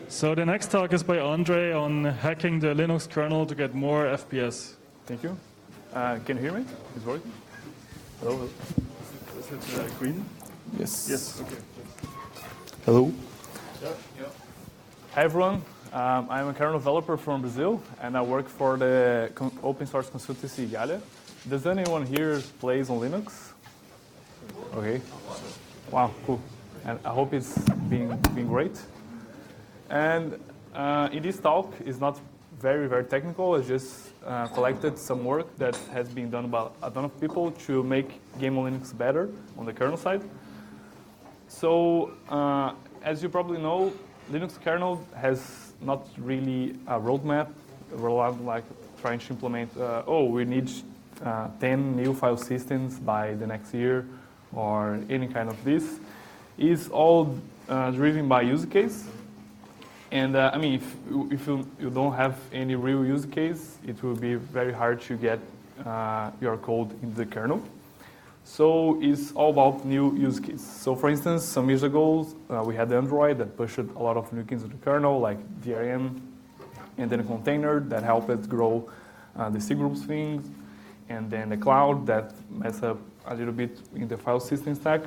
So the next talk is by Andre on hacking the Linux kernel to get more FPS. Thank you. Can you hear me? It's working? Hello. Is it green? Yes. Yes. Okay. Hello. Yeah. Hi everyone. I'm a kernel developer from Brazil, and I work for the open source consultancy Igalia. Does anyone here plays on Linux? Okay. Wow, cool. And I hope it's been great. And in this talk, it's not very technical. I just collected some work that has been done by a ton of people to make Game on Linux better on the kernel side. So, as you probably know, Linux kernel has not really a roadmap. We're like trying to implement, we need 10 new file systems by the next year, or any kind of this. It's all driven by use case. And I mean, if you don't have any real use case, it will be very hard to get your code in the kernel. So it's all about new use cases. So for instance, some years ago, we had Android that pushed a lot of new things into the kernel, like DRM, and then a container that helped it grow the cgroups things, and then the cloud that messed up a little bit in the file system stack.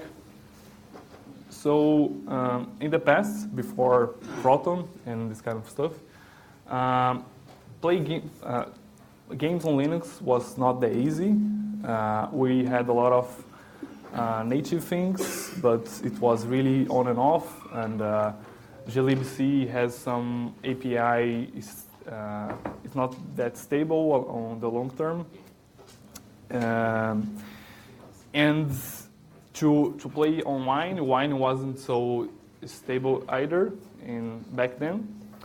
So in the past, before Proton and this kind of stuff, games on Linux was not that easy. We had a lot of native things, but it was really on and off. And glibc has some API. It's not that stable on the long term. And to play online, Wine wasn't so stable either back then.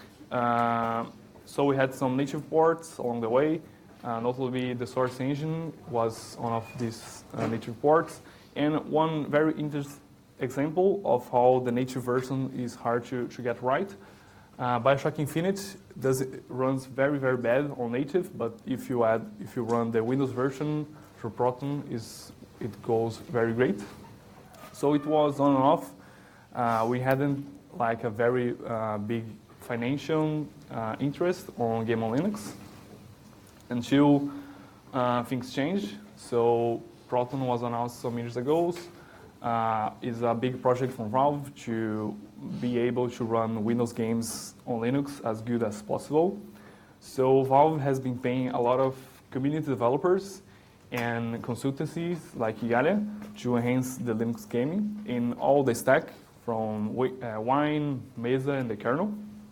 So we had some native ports along the way. Notably, the source engine was one of these native ports. And one very interesting example of how the native version is hard to get right. BioShock Infinite runs very bad on native, but if you run the Windows version through Proton, it goes very great. So it was on and off. We hadn't like a very big financial interest on Game on Linux until things changed. So Proton was announced some years ago. It's a big project from Valve to be able to run Windows games on Linux as good as possible. So Valve has been paying a lot of community developers and consultancies like Igalia to enhance the Linux gaming in all the stack from Wine, Mesa, and the kernel.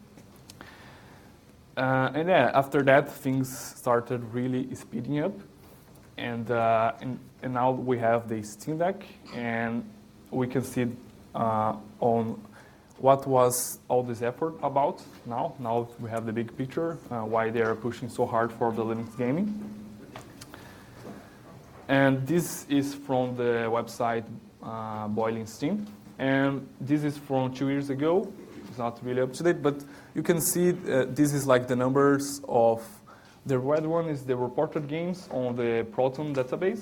And yeah, after that, things started really speeding up. And now we have the Steam Deck, and we can see on what was all this effort about now. Now we have the big picture, why they are pushing so hard for the Linux gaming. And this is from the website Boiling Steam. And this is from 2 years ago. It's not really up to date, but you can see this is like the numbers of the red one is the reported games on the Proton database.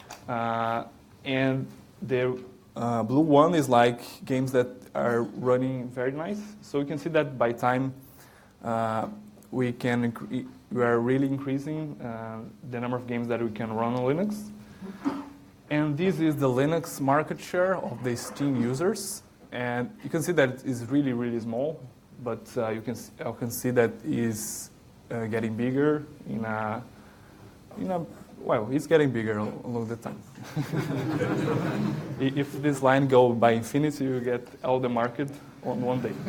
And the blue one is like games that are running very nice. So you can see that by time we are really increasing the number of games that we can run on Linux. And this is the Linux market share of the Steam users. And you can see that it is really small, but you can see that is getting bigger it's getting bigger along the time. If this line goes by infinity, you get all the market on one day.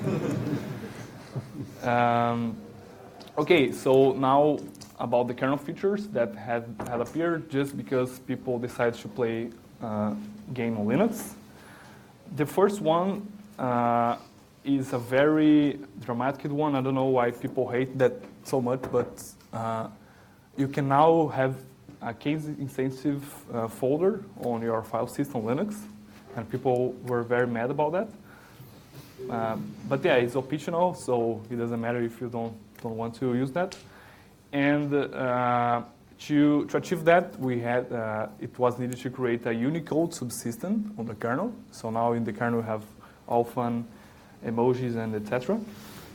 Okay, so now about the kernel features that had appeared just because people decided to play game on Linux. The first one is a very dramatic one. I don't know why people hate that so much, but you can now have a case-insensitive folder on your file system Linux, and people were very mad about that. But yeah, it's optional, so it doesn't matter if you don't want to use that. And to achieve that, we had it was needed to create a Unicode subsystem on the kernel. So now in the kernel we have all fun emojis and etc.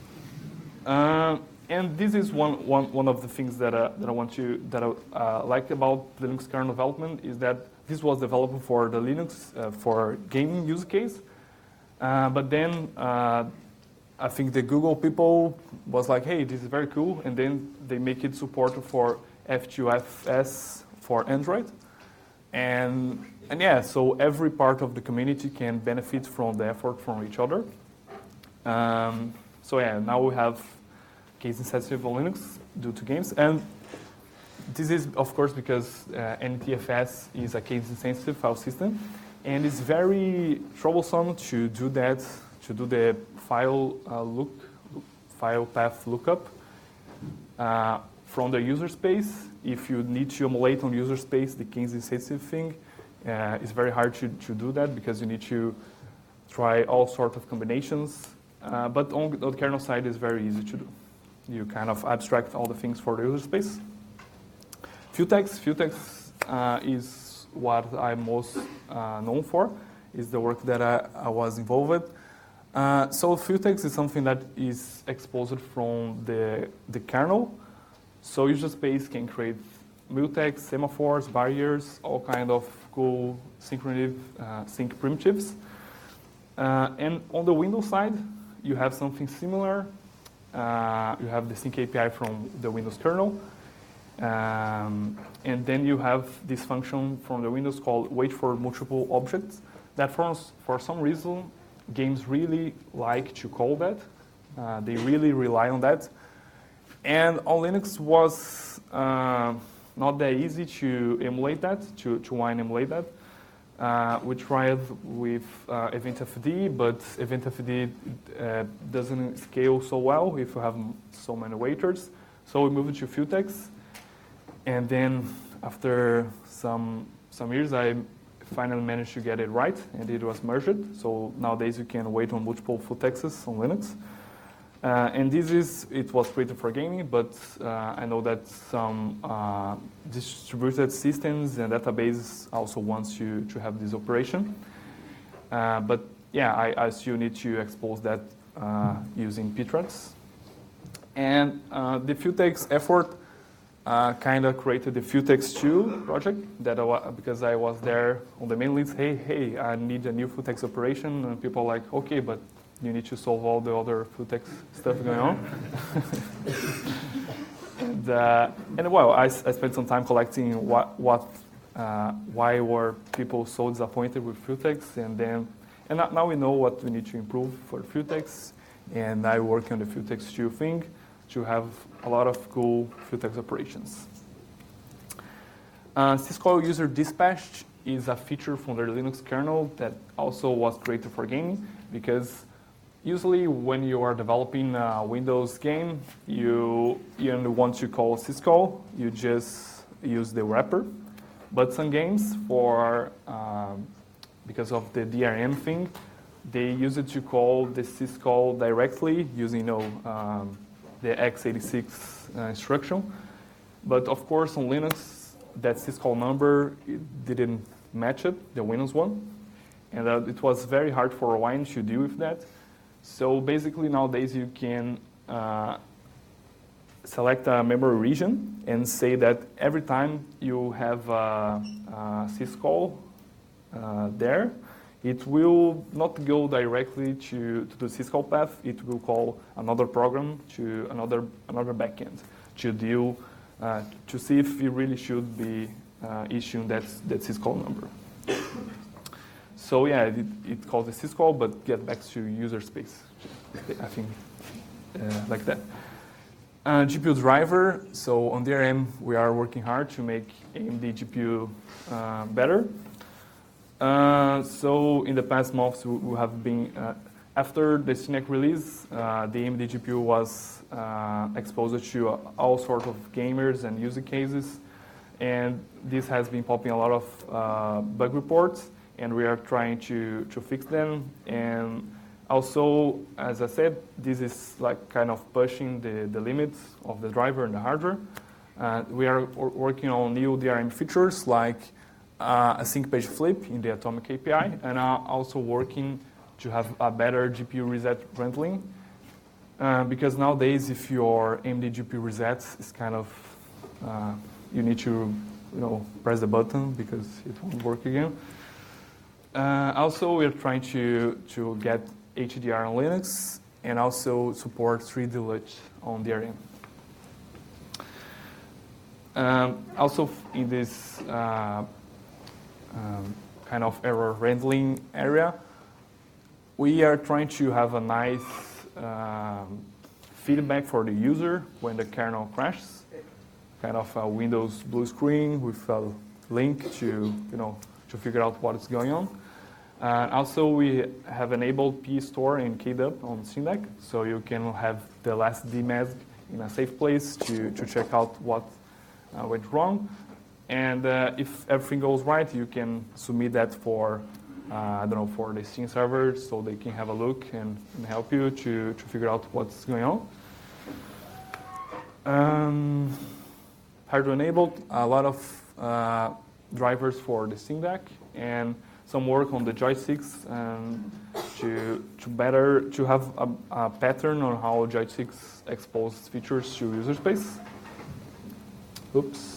And this is one of the things that I like about Linux kernel development is that this was developed for the Linux for gaming use case, but then I think the Google people was like, hey, this is very cool, and then they make it supported for F2FS for Android, and yeah, so every part of the community can benefit from the effort from each other. So yeah, now we have case-insensitive on Linux due to games, and this is of course because NTFS is a case-insensitive file system, and it's very troublesome to do that, to do the file path lookup from the user space. If you need to emulate on user space the case-insensitive thing, it's very hard to do that because you need to try all sorts of combinations. But on the kernel side, it's very easy to do. You kind of abstract all the things for the user space. Futex is what I'm most known for, is the work that I was involved with. So Futex is something that is exposed from the kernel. So user space can create mutex, semaphores, barriers, all kind of cool sync primitives. And on the Windows side, you have something similar. You have the sync API from the Windows kernel. And then you have this function from the Windows called wait for multiple objects that for some reason, games really like to call that. They really rely on that. And on Linux was not that easy to emulate that, to try and emulate that. We tried with EventFD, but EventFD doesn't scale so well if you have so many waiters. So we moved to Futex. And then after some years, I finally managed to get it right, and it was merged. So nowadays you can wait on multiple Futexes on Linux. And it was created for gaming, but I know that some distributed systems and databases also wants you to have this operation. But yeah, I still need to expose that using Ptrace. And the Futex effort kind of created the Futex 2 project because I was there on the main leads. Hey, I need a new Futex operation, and people are like, okay, but you need to solve all the other Futex stuff going on. and well, I spent some time collecting why were people so disappointed with Futex, and now we know what we need to improve for Futex, and I work on the Futex 2 thing to have a lot of cool Futex operations. Syscall user dispatch is a feature from the Linux kernel that also was created for gaming, because usually when you are developing a Windows game, you don't want to call syscall, you just use the wrapper. But some games, because of the DRM thing, they use it to call the syscall directly using the x86 instruction. But of course on Linux, that syscall number didn't match it, the Windows one. And it was very hard for Wine to deal with that. So basically nowadays you can select a memory region and say that every time you have a syscall there, it will not go directly to the syscall path. It will call another program to another backend to deal to see if it really should be issuing that syscall number. So yeah, it calls the syscall, but get back to user space. I think like that. GPU driver. So on DRM, we are working hard to make AMD GPU better. So in the past months, we have been, after the Synac release, the AMD GPU was exposed to all sorts of gamers and user cases. And this has been popping a lot of bug reports, and we are trying to fix them. And also, as I said, this is like kind of pushing the limits of the driver and the hardware. We are working on new DRM features like a sync page flip in the Atomic API, and are also working to have a better GPU reset handling. because nowadays if your AMD GPU resets, it's kind of you need to press the button because it won't work again. Also, we're trying to get HDR on Linux and also support 3D LUT on DRM. Also, in this kind of error handling area, we are trying to have a nice feedback for the user when the kernel crashes, kind of a Windows blue screen with a link to figure out what is going on. Also, we have enabled pstore and KDub on Syndac, so you can have the last DMASG in a safe place to check out what went wrong. And if everything goes right, you can submit that for for the Steam server, so they can have a look and help you to figure out what's going on. Hardware enabled, a lot of drivers for the Steam Deck, and some work on the joysticks to have a pattern on how joysticks expose features to user space. Oops.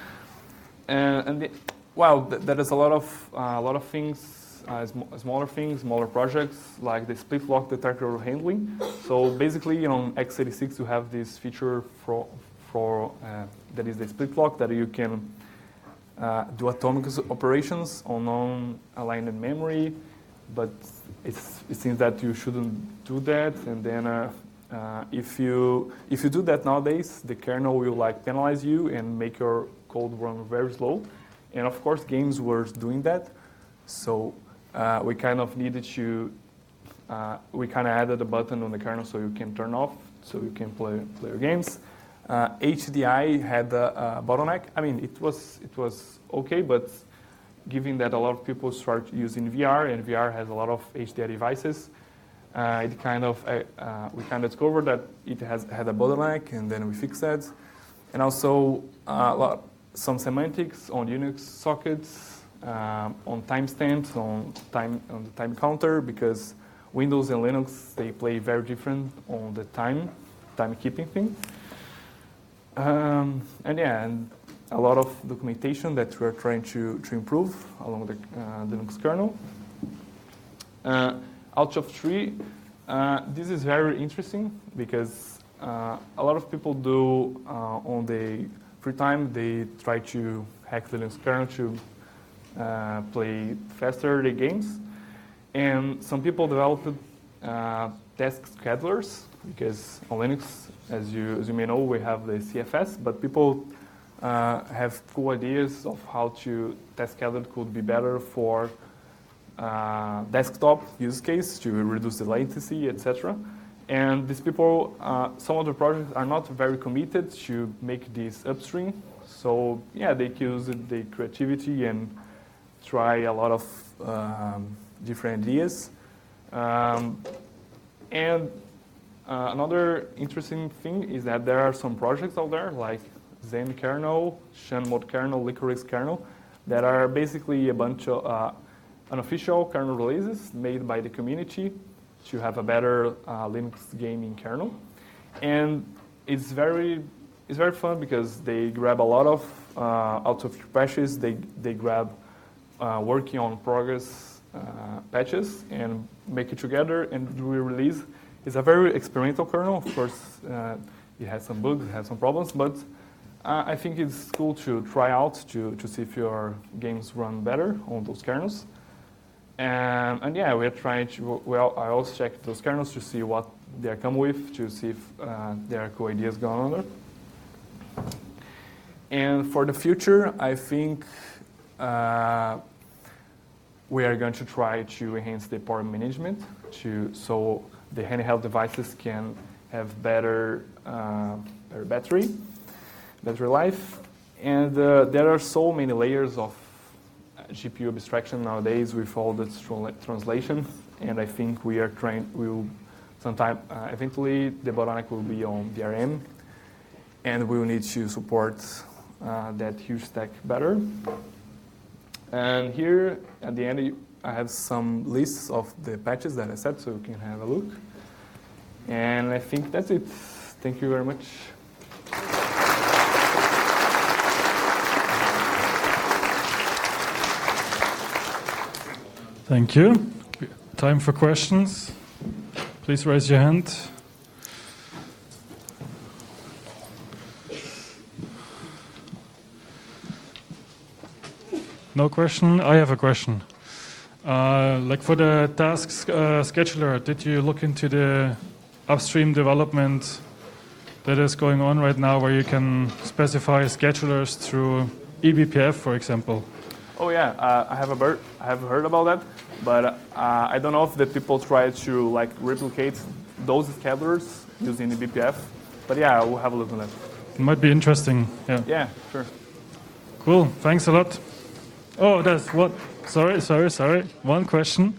There is a lot of things, smaller things, smaller projects like the split lock detector handling. So basically, on x86 you have this feature for that is the split lock that you can do atomic operations on non-aligned memory, but it seems that you shouldn't do that. And then if you do that nowadays, the kernel will penalize you and make your code run very slow. And of course, games were doing that, so we kind of needed to we kind of added a button on the kernel so you can turn off, so you can play your games. HDI had a bottleneck. I mean, it was okay, but given that a lot of people start using VR, and VR has a lot of HDI devices, we kind of discovered that it had a bottleneck, and then we fixed that. And also some semantics on Unix sockets, on timestamps, on the time counter, because Windows and Linux, they play very different on the timekeeping thing. And a lot of documentation that we're trying to improve along the Linux kernel. Out of 3, this is very interesting because a lot of people do on the free time, they try to hack the Linux kernel to play faster the games. And some people developed task schedulers, because on Linux, as you may know, we have the CFS, but people have cool ideas of how to task schedule could be better for desktop use case to reduce the latency, etc. And these people, some of the projects are not very committed to make this upstream. So yeah, they use the creativity and try a lot of different ideas. Another interesting thing is that there are some projects out there like Zen kernel, Shenmue kernel, Licorice kernel, that are basically a bunch of unofficial kernel releases made by the community to have a better Linux gaming kernel. And it's very fun because they grab a lot of out of patches. They grab working on progress patches and make it together and do a release. It's a very experimental kernel. Of course, it has some bugs, it has some problems, but I think it's cool to try out to see if your games run better on those kernels. And yeah, we're trying to, I also check those kernels to see what they come with, to see if there are cool ideas going on there. And for the future, I think we are going to try to enhance the power management so the handheld devices can have better battery life. And there are so many layers of GPU abstraction nowadays with all the translation, and I think eventually the bottleneck will be on DRM, and we will need to support that huge stack better. And here at the end, I have some lists of the patches that I set, so you can have a look. And I think that's it. Thank you very much. Thank you. Time for questions. Please raise your hand. No question? I have a question. Like for the task scheduler, did you look into the upstream development that is going on right now where you can specify schedulers through eBPF, for example? Oh yeah, I have heard about that, but I don't know if the people try to like replicate those schedulers using the BPF. But yeah, we'll have a look on that. It might be interesting. Yeah. Yeah, sure. Cool. Thanks a lot. Oh, there's what? Sorry. One question.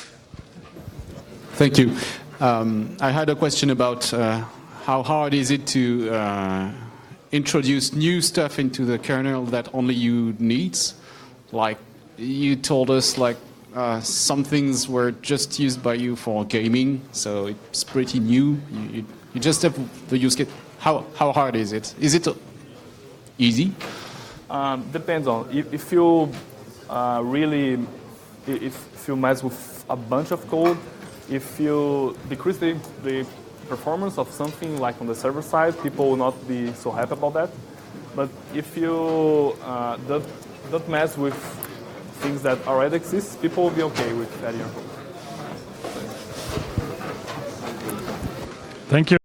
Thank you. I had a question about how hard is it to introduce new stuff into the kernel that only you needs. Like you told us, like some things were just used by you for gaming, so it's pretty new. You just have the use case. How hard is it? Is it easy? Depends on if you really if you mess with a bunch of code, if you decrease the performance of something like on the server side, people will not be so happy about that. But if you don't mess with things that already exist, people will be okay with adding your code. Thank you.